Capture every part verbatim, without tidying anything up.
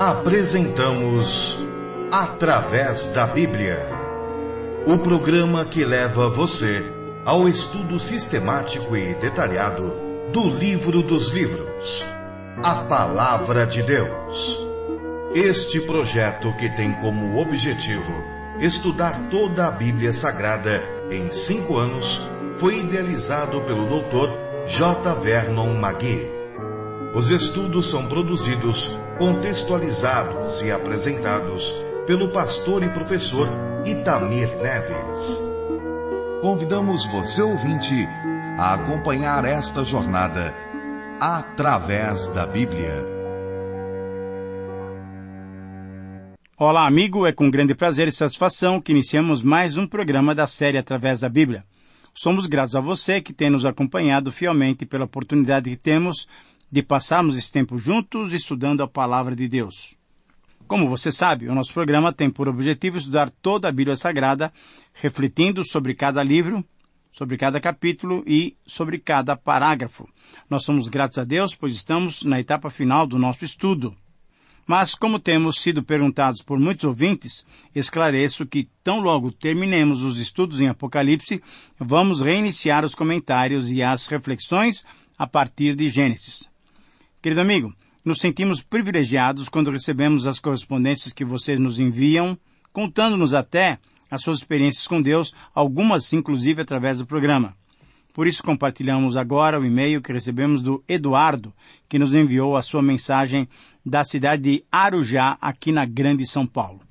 Apresentamos Através da Bíblia, o programa que leva você ao estudo sistemático e detalhado do livro dos livros, a Palavra de Deus. Este projeto, que tem como objetivo estudar toda a Bíblia Sagrada em cinco anos, foi idealizado pelo doutor J. Vernon McGee. Os estudos são produzidos, contextualizados e apresentados pelo pastor e professor Itamir Neves. Convidamos você, ouvinte, a acompanhar esta jornada através da Bíblia. Olá, amigo, é com grande prazer e satisfação que iniciamos mais um programa da série Através da Bíblia. Somos gratos a você que tem nos acompanhado fielmente pela oportunidade que temos de passarmos esse tempo juntos estudando a Palavra de Deus. Como você sabe, o nosso programa tem por objetivo estudar toda a Bíblia Sagrada, refletindo sobre cada livro, sobre cada capítulo e sobre cada parágrafo. Nós somos gratos a Deus, pois estamos na etapa final do nosso estudo. Mas, como temos sido perguntados por muitos ouvintes, esclareço que, tão logo terminemos os estudos em Apocalipse, vamos reiniciar os comentários e as reflexões a partir de Gênesis. Querido amigo, nos sentimos privilegiados quando recebemos as correspondências que vocês nos enviam, contando-nos até as suas experiências com Deus, algumas inclusive através do programa. Por isso compartilhamos agora o e-mail que recebemos do Eduardo, que nos enviou a sua mensagem da cidade de Arujá, aqui na Grande São Paulo.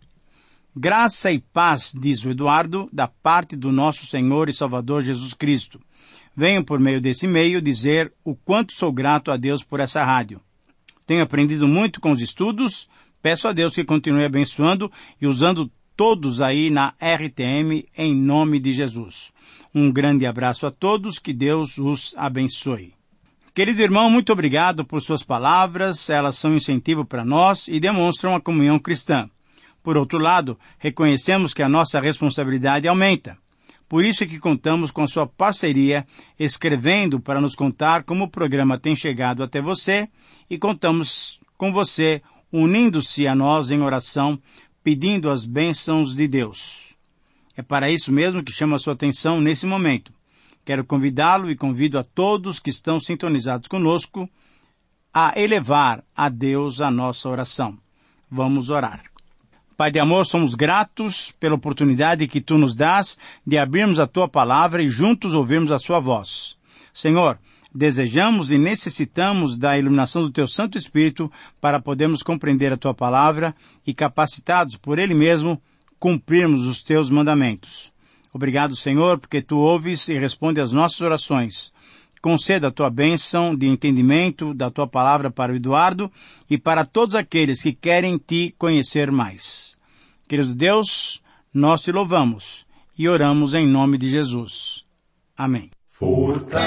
Graça e paz, diz o Eduardo, da parte do nosso Senhor e Salvador Jesus Cristo. Venho por meio desse e-mail dizer o quanto sou grato a Deus por essa rádio. Tenho aprendido muito com os estudos, peço a Deus que continue abençoando e usando todos aí na R T M em nome de Jesus. Um grande abraço a todos, que Deus os abençoe. Querido irmão, muito obrigado por suas palavras, elas são um incentivo para nós e demonstram a comunhão cristã. Por outro lado, reconhecemos que a nossa responsabilidade aumenta. Por isso é que contamos com a sua parceria, escrevendo para nos contar como o programa tem chegado até você, e contamos com você, unindo-se a nós em oração, pedindo as bênçãos de Deus. É para isso mesmo que chamo a sua atenção nesse momento. Quero convidá-lo e convido a todos que estão sintonizados conosco a elevar a Deus a nossa oração. Vamos orar. Pai de amor, somos gratos pela oportunidade que Tu nos dás de abrirmos a Tua palavra e juntos ouvirmos a Sua voz. Senhor, desejamos e necessitamos da iluminação do Teu Santo Espírito para podermos compreender a Tua palavra e, capacitados por Ele mesmo, cumprirmos os Teus mandamentos. Obrigado, Senhor, porque Tu ouves e respondes às nossas orações. Conceda a Tua bênção de entendimento da Tua palavra para o Eduardo e para todos aqueles que querem Te conhecer mais. Querido Deus, nós Te louvamos e oramos em nome de Jesus. Amém. Fortalece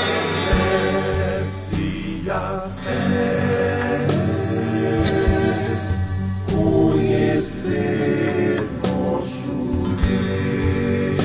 a fé, conhecer nosso Deus.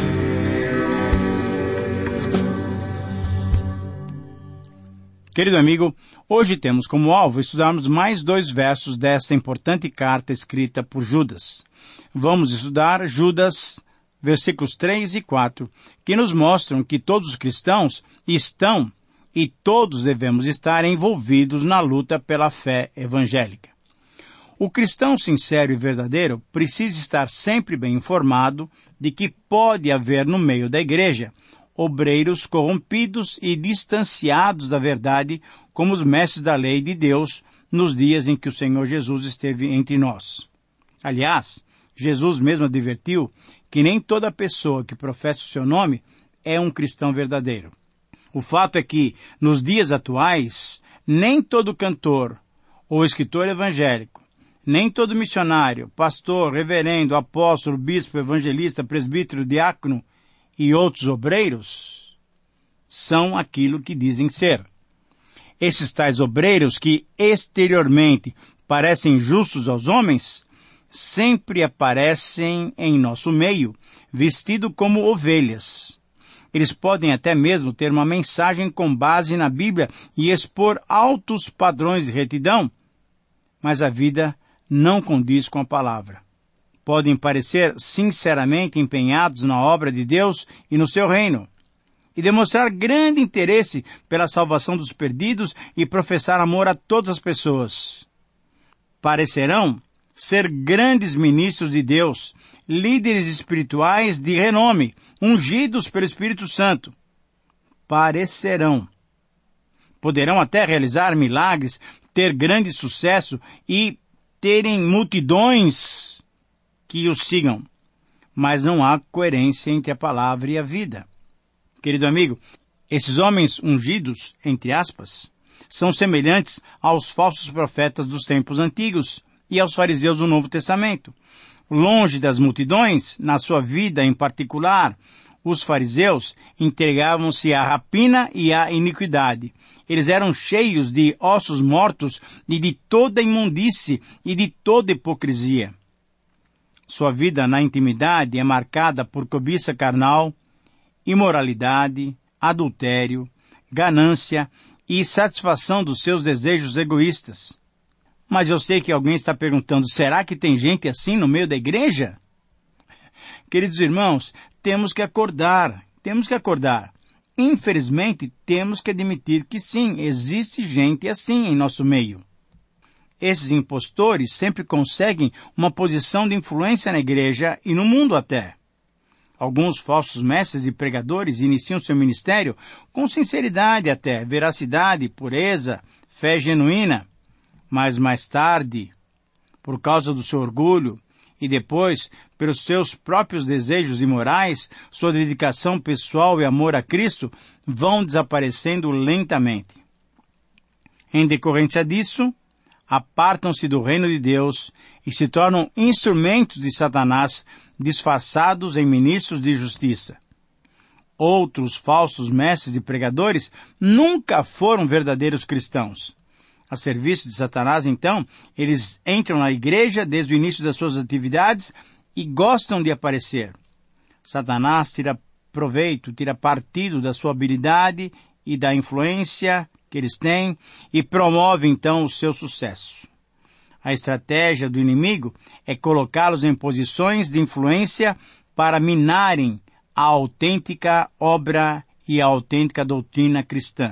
Querido amigo, hoje temos como alvo estudarmos mais dois versos desta importante carta escrita por Judas. Vamos estudar Judas, versículos três e quatro, que nos mostram que todos os cristãos estão e todos devemos estar envolvidos na luta pela fé evangélica. O cristão sincero e verdadeiro precisa estar sempre bem informado de que pode haver no meio da igreja obreiros corrompidos e distanciados da verdade, como os mestres da lei de Deus nos dias em que o Senhor Jesus esteve entre nós. Aliás, Jesus mesmo advertiu que nem toda pessoa que professa o seu nome é um cristão verdadeiro. O fato é que, nos dias atuais, nem todo cantor ou escritor evangélico, nem todo missionário, pastor, reverendo, apóstolo, bispo, evangelista, presbítero, diácono e outros obreiros são aquilo que dizem ser. Esses tais obreiros que exteriormente parecem justos aos homens, sempre aparecem em nosso meio, vestidos como ovelhas. Eles podem até mesmo ter uma mensagem com base na Bíblia e expor altos padrões de retidão, mas a vida não condiz com a palavra. Podem parecer sinceramente empenhados na obra de Deus e no seu reino, e demonstrar grande interesse pela salvação dos perdidos e professar amor a todas as pessoas. Parecerão ser grandes ministros de Deus, líderes espirituais de renome, ungidos pelo Espírito Santo. Parecerão. Poderão até realizar milagres, ter grande sucesso e terem multidões que os sigam. Mas não há coerência entre a palavra e a vida. Querido amigo, esses homens ungidos, entre aspas, são semelhantes aos falsos profetas dos tempos antigos e aos fariseus do Novo Testamento. Longe das multidões, na sua vida em particular, os fariseus entregavam-se à rapina e à iniquidade. Eles eram cheios de ossos mortos e de toda imundície e de toda hipocrisia. Sua vida na intimidade é marcada por cobiça carnal, imoralidade, adultério, ganância e satisfação dos seus desejos egoístas. Mas eu sei que alguém está perguntando, será que tem gente assim no meio da igreja? Queridos irmãos, temos que acordar, temos que acordar. Infelizmente, temos que admitir que sim, existe gente assim em nosso meio. Esses impostores sempre conseguem uma posição de influência na igreja e no mundo até. Alguns falsos mestres e pregadores iniciam seu ministério com sinceridade até, veracidade, pureza, fé genuína. Mas mais tarde, por causa do seu orgulho e depois pelos seus próprios desejos imorais, sua dedicação pessoal e amor a Cristo vão desaparecendo lentamente. Em decorrência disso, apartam-se do reino de Deus e se tornam instrumentos de Satanás disfarçados em ministros de justiça. Outros falsos mestres e pregadores nunca foram verdadeiros cristãos. A serviço de Satanás, então, eles entram na igreja desde o início das suas atividades e gostam de aparecer. Satanás tira proveito, tira partido da sua habilidade e da influência que eles têm e promove, então, o seu sucesso. A estratégia do inimigo é colocá-los em posições de influência para minarem a autêntica obra e a autêntica doutrina cristã.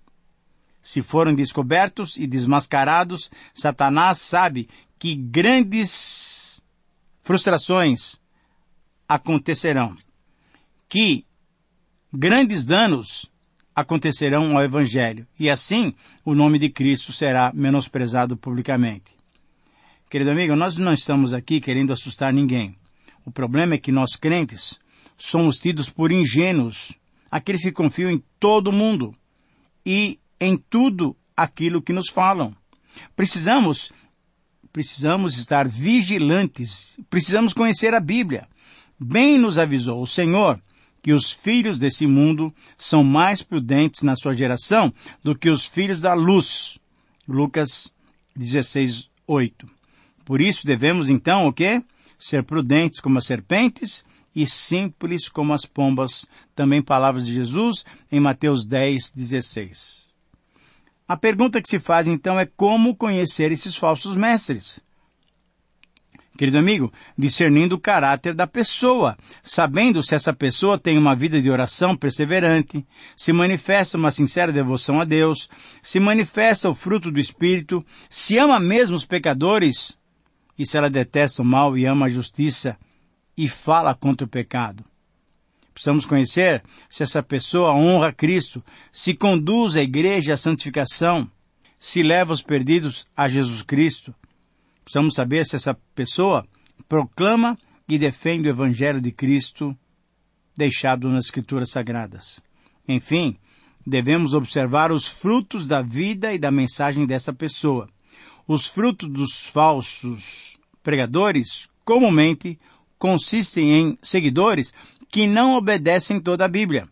Se forem descobertos e desmascarados, Satanás sabe que grandes frustrações acontecerão, que grandes danos acontecerão ao Evangelho, e assim o nome de Cristo será menosprezado publicamente. Querido amigo, nós não estamos aqui querendo assustar ninguém. O problema é que nós crentes somos tidos por ingênuos, aqueles que confiam em todo mundo e em tudo aquilo que nos falam. Precisamos, precisamos estar vigilantes, precisamos conhecer a Bíblia. Bem nos avisou o Senhor que os filhos desse mundo são mais prudentes na sua geração do que os filhos da luz. Lucas dezesseis, oito. Por isso devemos então o quê? Ser prudentes como as serpentes e simples como as pombas. Também palavras de Jesus em Mateus dez, dezesseis. A pergunta que se faz, então, é como conhecer esses falsos mestres? Querido amigo, discernindo o caráter da pessoa, sabendo se essa pessoa tem uma vida de oração perseverante, se manifesta uma sincera devoção a Deus, se manifesta o fruto do Espírito, se ama mesmo os pecadores, e se ela detesta o mal e ama a justiça e fala contra o pecado. Precisamos conhecer se essa pessoa honra Cristo, se conduz a igreja à santificação, se leva os perdidos a Jesus Cristo. Precisamos saber se essa pessoa proclama e defende o Evangelho de Cristo deixado nas Escrituras Sagradas. Enfim, devemos observar os frutos da vida e da mensagem dessa pessoa. Os frutos dos falsos pregadores, comumente, consistem em seguidores que não obedecem toda a Bíblia.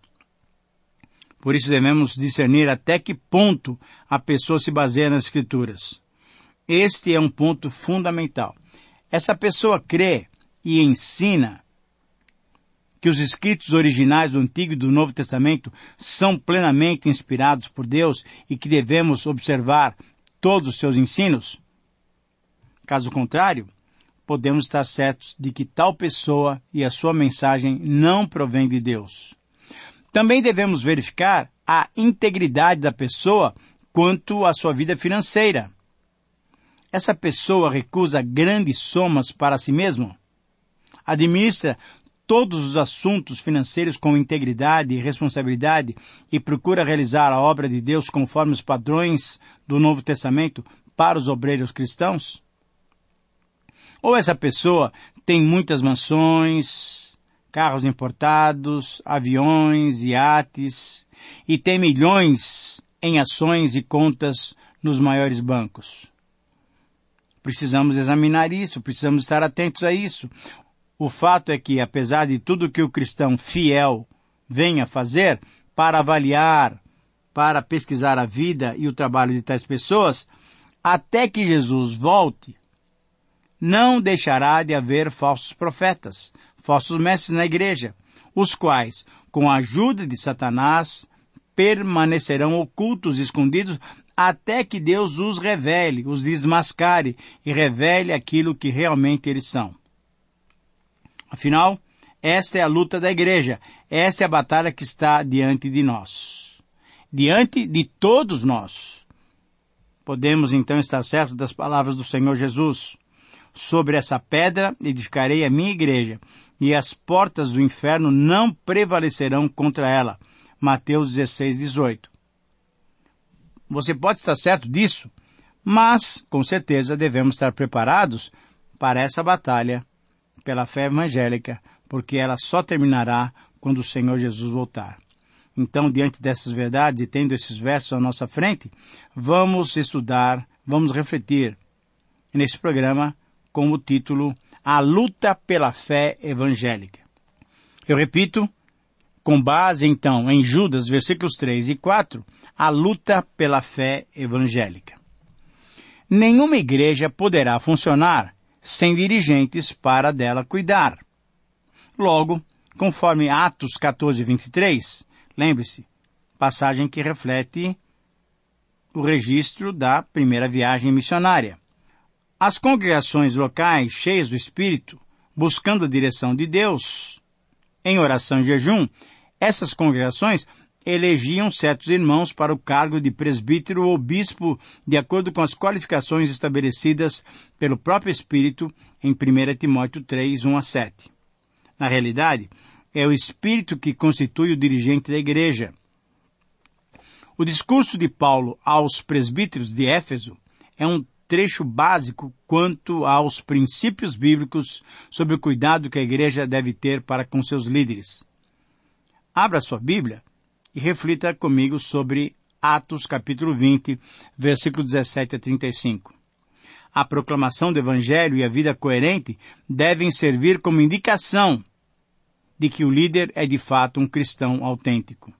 Por isso devemos discernir até que ponto a pessoa se baseia nas Escrituras. Este é um ponto fundamental. Essa pessoa crê e ensina que os escritos originais do Antigo e do Novo Testamento são plenamente inspirados por Deus e que devemos observar todos os seus ensinos. Caso contrário, podemos estar certos de que tal pessoa e a sua mensagem não provém de Deus. Também devemos verificar a integridade da pessoa quanto à sua vida financeira. Essa pessoa recusa grandes somas para si mesma? Administra todos os assuntos financeiros com integridade e responsabilidade e procura realizar a obra de Deus conforme os padrões do Novo Testamento para os obreiros cristãos? Ou essa pessoa tem muitas mansões, carros importados, aviões, iates, e tem milhões em ações e contas nos maiores bancos? Precisamos examinar isso, precisamos estar atentos a isso. O fato é que, apesar de tudo que o cristão fiel venha fazer para avaliar, para pesquisar a vida e o trabalho de tais pessoas, até que Jesus volte, não deixará de haver falsos profetas, falsos mestres na igreja, os quais, com a ajuda de Satanás, permanecerão ocultos e escondidos até que Deus os revele, os desmascare e revele aquilo que realmente eles são. Afinal, esta é a luta da igreja, esta é a batalha que está diante de nós. Diante de todos nós. Podemos então estar certos das palavras do Senhor Jesus. Sobre essa pedra edificarei a minha igreja, e as portas do inferno não prevalecerão contra ela. Mateus dezesseis, dezoito. Você pode estar certo disso, mas, com certeza, devemos estar preparados para essa batalha pela fé evangélica, porque ela só terminará quando o Senhor Jesus voltar. Então, diante dessas verdades e tendo esses versos à nossa frente, vamos estudar, vamos refletir nesse programa com o título A Luta pela Fé Evangélica. Eu repito, com base então em Judas, versículos três e quatro, a luta pela fé evangélica. Nenhuma igreja poderá funcionar sem dirigentes para dela cuidar. Logo, conforme Atos catorze, vinte e três, lembre-se, passagem que reflete o registro da primeira viagem missionária. As congregações locais, cheias do Espírito, buscando a direção de Deus, em oração e jejum, essas congregações elegiam certos irmãos para o cargo de presbítero ou bispo, de acordo com as qualificações estabelecidas pelo próprio Espírito em primeira Timóteo três, um a sete. Na realidade, é o Espírito que constitui o dirigente da igreja. O discurso de Paulo aos presbíteros de Éfeso é um trecho básico quanto aos princípios bíblicos sobre o cuidado que a igreja deve ter para com seus líderes. Abra sua Bíblia e reflita comigo sobre Atos capítulo vinte, versículo dezessete a trinta e cinco. A proclamação do Evangelho e a vida coerente devem servir como indicação de que o líder é de fato um cristão autêntico.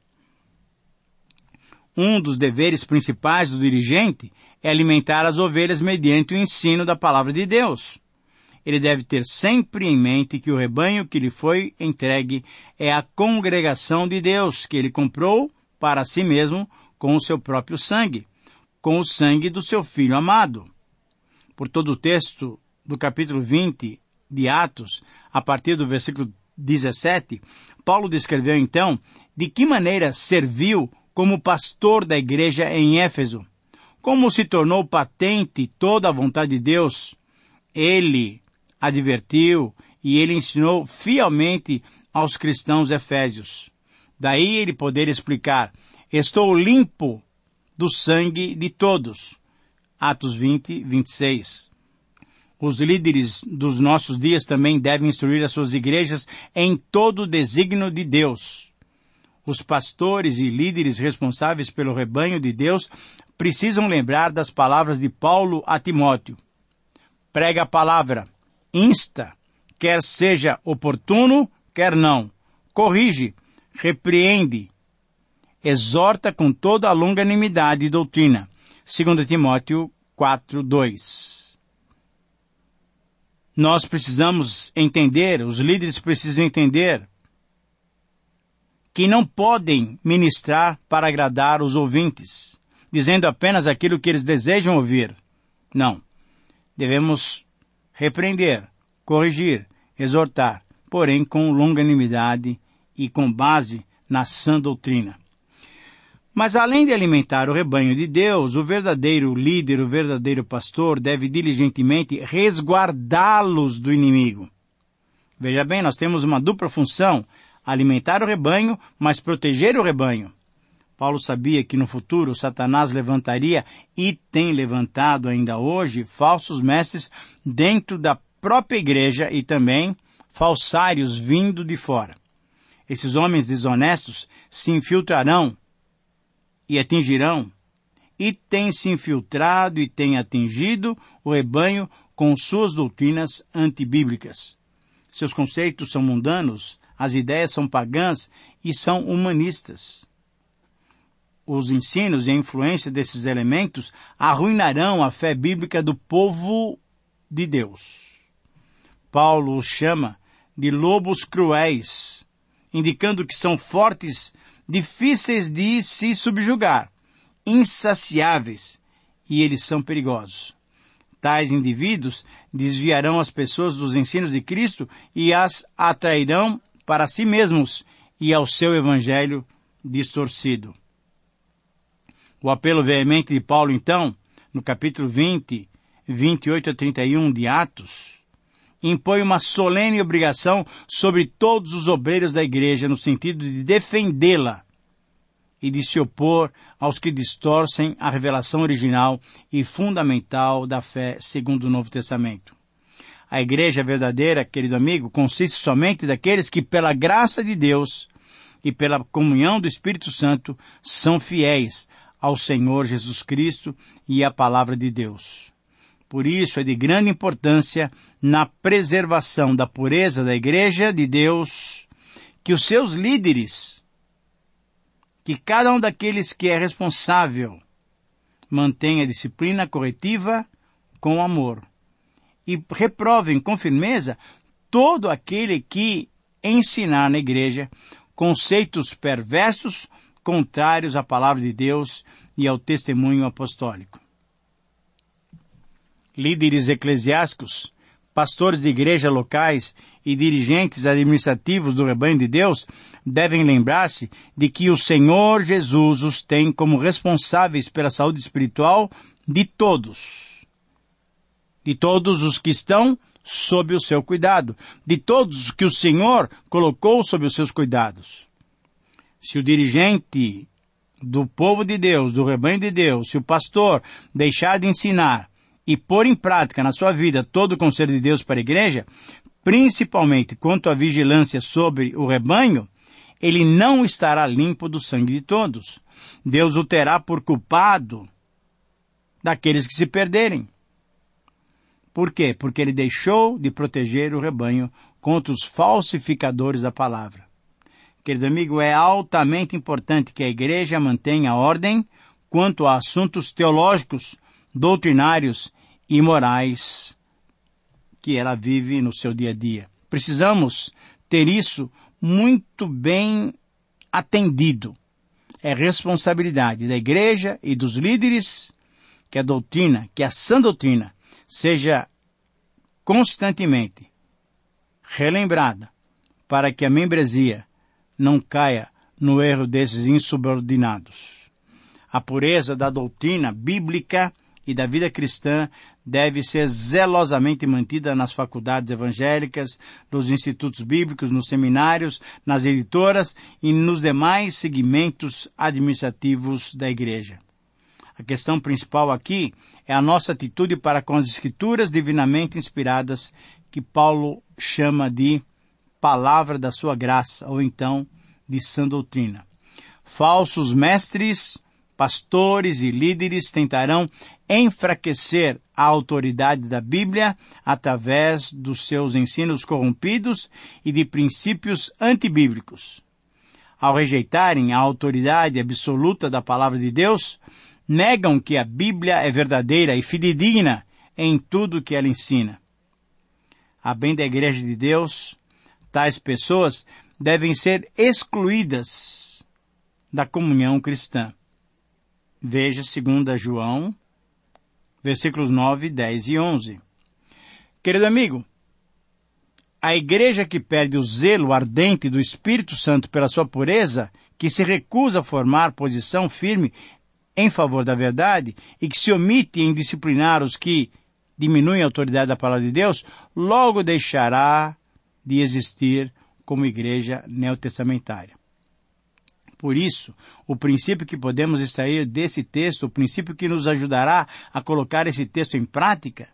Um dos deveres principais do dirigente é alimentar as ovelhas mediante o ensino da palavra de Deus. Ele deve ter sempre em mente que o rebanho que lhe foi entregue é a congregação de Deus, que ele comprou para si mesmo com o seu próprio sangue, com o sangue do seu Filho amado. Por todo o texto do capítulo vinte de Atos, a partir do versículo dezessete, Paulo descreveu então de que maneira serviu como pastor da igreja em Éfeso, como se tornou patente toda a vontade de Deus. Ele advertiu e ele ensinou fielmente aos cristãos efésios. Daí ele poder explicar, estou limpo do sangue de todos. Atos vinte, vinte e seis. Os líderes dos nossos dias também devem instruir as suas igrejas em todo o desígnio de Deus. Os pastores e líderes responsáveis pelo rebanho de Deus precisam lembrar das palavras de Paulo a Timóteo. Prega a palavra, insta, quer seja oportuno, quer não. Corrige, repreende, exorta com toda a longanimidade e doutrina. Segundo Timóteo quatro, dois. Nós precisamos entender, os líderes precisam entender, que não podem ministrar para agradar os ouvintes, dizendo apenas aquilo que eles desejam ouvir. Não. Devemos repreender, corrigir, exortar, porém com longanimidade e com base na sã doutrina. Mas além de alimentar o rebanho de Deus, o verdadeiro líder, o verdadeiro pastor, deve diligentemente resguardá-los do inimigo. Veja bem, nós temos uma dupla função: alimentar o rebanho, mas proteger o rebanho. Paulo sabia que no futuro Satanás levantaria, e tem levantado ainda hoje, falsos mestres dentro da própria igreja e também falsários vindo de fora. Esses homens desonestos se infiltrarão e atingirão, e têm se infiltrado e têm atingido o rebanho com suas doutrinas antibíblicas. Seus conceitos são mundanos, as ideias são pagãs e são humanistas. Os ensinos e a influência desses elementos arruinarão a fé bíblica do povo de Deus. Paulo os chama de lobos cruéis, indicando que são fortes, difíceis de se subjugar, insaciáveis, e eles são perigosos. Tais indivíduos desviarão as pessoas dos ensinos de Cristo e as atrairão para si mesmos e ao seu evangelho distorcido. O apelo veemente de Paulo, então, no capítulo vinte, vinte e oito a trinta e um de Atos, impõe uma solene obrigação sobre todos os obreiros da igreja no sentido de defendê-la e de se opor aos que distorcem a revelação original e fundamental da fé segundo o Novo Testamento. A igreja verdadeira, querido amigo, consiste somente daqueles que, pela graça de Deus e pela comunhão do Espírito Santo, são fiéis ao Senhor Jesus Cristo e à palavra de Deus. Por isso é de grande importância na preservação da pureza da igreja de Deus que os seus líderes, que cada um daqueles que é responsável, mantenha a disciplina corretiva com amor e reprovem com firmeza todo aquele que ensinar na igreja conceitos perversos contrários à palavra de Deus e ao testemunho apostólico. Líderes eclesiásticos, pastores de igreja locais e dirigentes administrativos do rebanho de Deus devem lembrar-se de que o Senhor Jesus os tem como responsáveis pela saúde espiritual de todos. De todos os que estão sob o seu cuidado. De todos os que o Senhor colocou sob os seus cuidados. Se o dirigente do povo de Deus, do rebanho de Deus, se o pastor deixar de ensinar e pôr em prática na sua vida todo o conselho de Deus para a igreja, principalmente quanto à vigilância sobre o rebanho, ele não estará limpo do sangue de todos. Deus o terá por culpado daqueles que se perderem. Por quê? Porque ele deixou de proteger o rebanho contra os falsificadores da palavra. Querido amigo, é altamente importante que a igreja mantenha a ordem quanto a assuntos teológicos, doutrinários e morais que ela vive no seu dia a dia. Precisamos ter isso muito bem atendido. É responsabilidade da igreja e dos líderes que a doutrina, que a sã doutrina, seja constantemente relembrada para que a membresia não caia no erro desses insubordinados. A pureza da doutrina bíblica e da vida cristã deve ser zelosamente mantida nas faculdades evangélicas, nos institutos bíblicos, nos seminários, nas editoras e nos demais segmentos administrativos da igreja. A questão principal aqui é a nossa atitude para com as escrituras divinamente inspiradas que Paulo chama de palavra da sua graça, ou então de sã doutrina. Falsos mestres, pastores e líderes tentarão enfraquecer a autoridade da Bíblia através dos seus ensinos corrompidos e de princípios antibíblicos. Ao rejeitarem a autoridade absoluta da palavra de Deus, negam que a Bíblia é verdadeira e fidedigna em tudo que ela ensina. A bem da Igreja de Deus, tais pessoas devem ser excluídas da comunhão cristã. Veja dois João, versículos nove, dez e onze. Querido amigo, a igreja que perde o zelo ardente do Espírito Santo pela sua pureza, que se recusa a formar posição firme em favor da verdade e que se omite em disciplinar os que diminuem a autoridade da palavra de Deus, logo deixará de existir como igreja neotestamentária. Por isso, o princípio que podemos extrair desse texto, o princípio que nos ajudará a colocar esse texto em prática,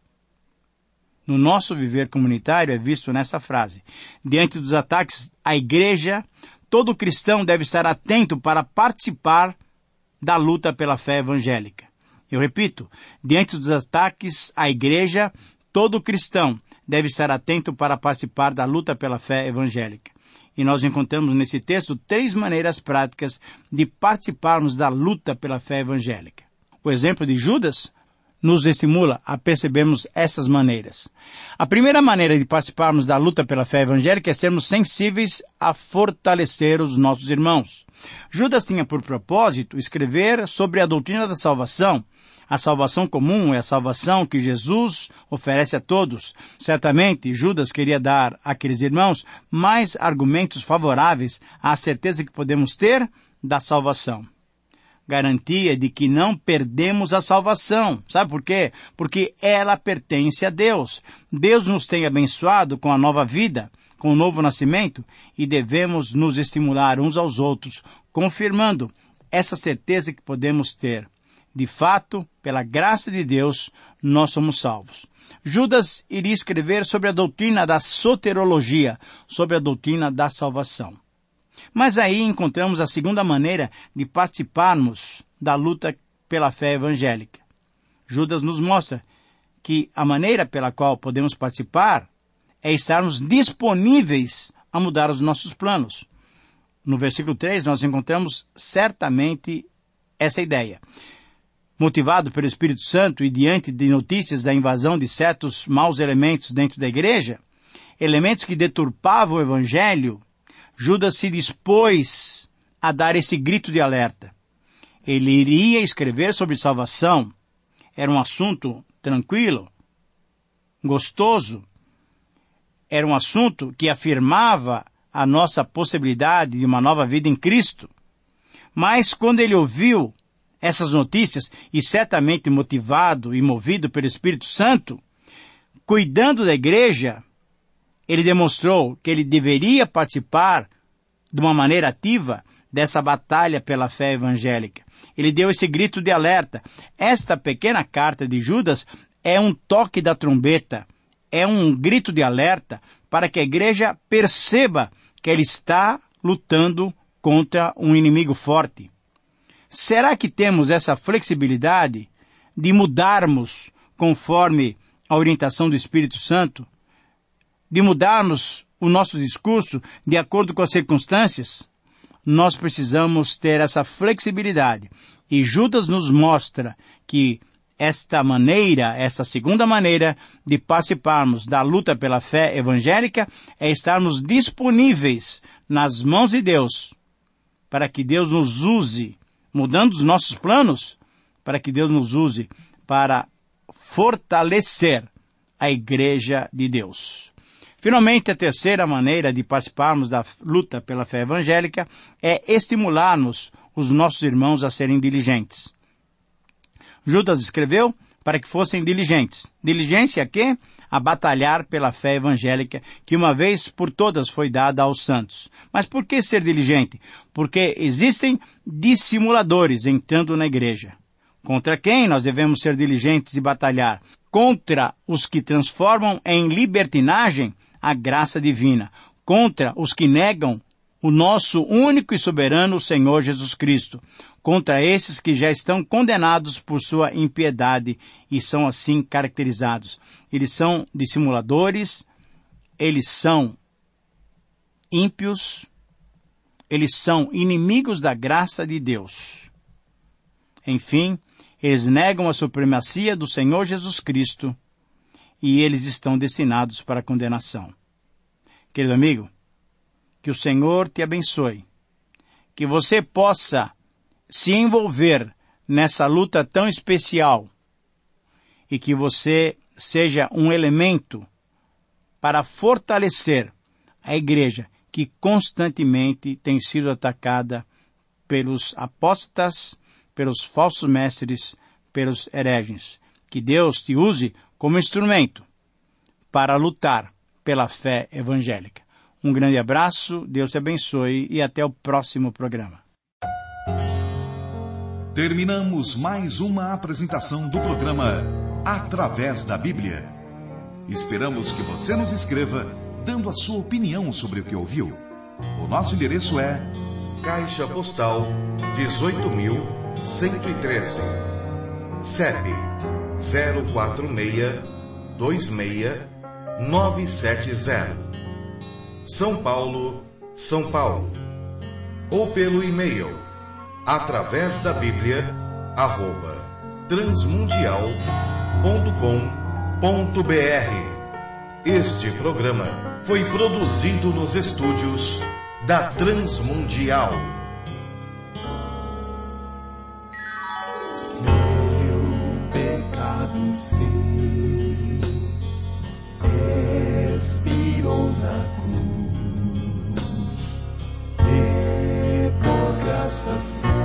no nosso viver comunitário é visto nessa frase. Diante dos ataques à igreja, todo cristão deve estar atento para participar da luta pela fé evangélica. Eu repito, diante dos ataques à igreja, todo cristão deve estar atento para participar da luta pela fé evangélica. E nós encontramos nesse texto três maneiras práticas de participarmos da luta pela fé evangélica. O exemplo de Judas nos estimula a percebermos essas maneiras. A primeira maneira de participarmos da luta pela fé evangélica é sermos sensíveis a fortalecer os nossos irmãos. Judas tinha por propósito escrever sobre a doutrina da salvação. A salvação comum é a salvação que Jesus oferece a todos. Certamente, Judas queria dar àqueles irmãos mais argumentos favoráveis à certeza que podemos ter da salvação. Garantia de que não perdemos a salvação. Sabe por quê? Porque ela pertence a Deus. Deus nos tem abençoado com a nova vida, com o novo nascimento, e devemos nos estimular uns aos outros, confirmando essa certeza que podemos ter. De fato, pela graça de Deus, nós somos salvos. Judas iria escrever sobre a doutrina da soterologia, sobre a doutrina da salvação. Mas aí encontramos a segunda maneira de participarmos da luta pela fé evangélica. Judas nos mostra que a maneira pela qual podemos participar é estarmos disponíveis a mudar os nossos planos. No versículo três nós encontramos certamente essa ideia. Motivado pelo Espírito Santo e diante de notícias da invasão de certos maus elementos dentro da igreja, elementos que deturpavam o evangelho, Judas se dispôs a dar esse grito de alerta. Ele iria escrever sobre salvação. Era um assunto tranquilo, gostoso. Era um assunto que afirmava a nossa possibilidade de uma nova vida em Cristo. Mas quando ele ouviu essas notícias, e certamente motivado e movido pelo Espírito Santo, cuidando da igreja, ele demonstrou que ele deveria participar de uma maneira ativa dessa batalha pela fé evangélica. Ele deu esse grito de alerta. Esta pequena carta de Judas é um toque da trombeta, é um grito de alerta para que a igreja perceba que ela está lutando contra um inimigo forte. Será que temos essa flexibilidade de mudarmos conforme a orientação do Espírito Santo? De mudarmos o nosso discurso de acordo com as circunstâncias? Nós precisamos ter essa flexibilidade. E Judas nos mostra que esta maneira, essa segunda maneira de participarmos da luta pela fé evangélica é estarmos disponíveis nas mãos de Deus, para que Deus nos use, mudando os nossos planos, para que Deus nos use para fortalecer a igreja de Deus. Finalmente, a terceira maneira de participarmos da luta pela fé evangélica é estimularmos os nossos irmãos a serem diligentes. Judas escreveu para que fossem diligentes. Diligência a quê? A batalhar pela fé evangélica, que uma vez por todas foi dada aos santos. Mas por que ser diligente? Porque existem dissimuladores entrando na igreja. Contra quem nós devemos ser diligentes e batalhar? Contra os que transformam em libertinagem a graça divina. Contra os que negam o nosso único e soberano Senhor Jesus Cristo. Contra esses que já estão condenados por sua impiedade e são assim caracterizados. Eles são dissimuladores, eles são ímpios, eles são inimigos da graça de Deus. Enfim, eles negam a supremacia do Senhor Jesus Cristo e eles estão destinados para a condenação. Querido amigo, que o Senhor te abençoe, que você possa se envolver nessa luta tão especial e que você seja um elemento para fortalecer a igreja que constantemente tem sido atacada pelos apóstatas, pelos falsos mestres, pelos hereges. Que Deus te use como instrumento para lutar pela fé evangélica. Um grande abraço, Deus te abençoe e até o próximo programa. Terminamos mais uma apresentação do programa Através da Bíblia. Esperamos que você nos escreva dando a sua opinião sobre o que ouviu. O nosso endereço é Caixa Postal dezoito mil cento e treze, C E P zero quatro seis dois seis nove sete zero, São Paulo, São Paulo. Ou pelo e-mail através da Bíblia arroba transmundial ponto com ponto br. Este programa foi produzido nos estúdios da Transmundial. Meu pecado sei, expirou na cruz, e por graça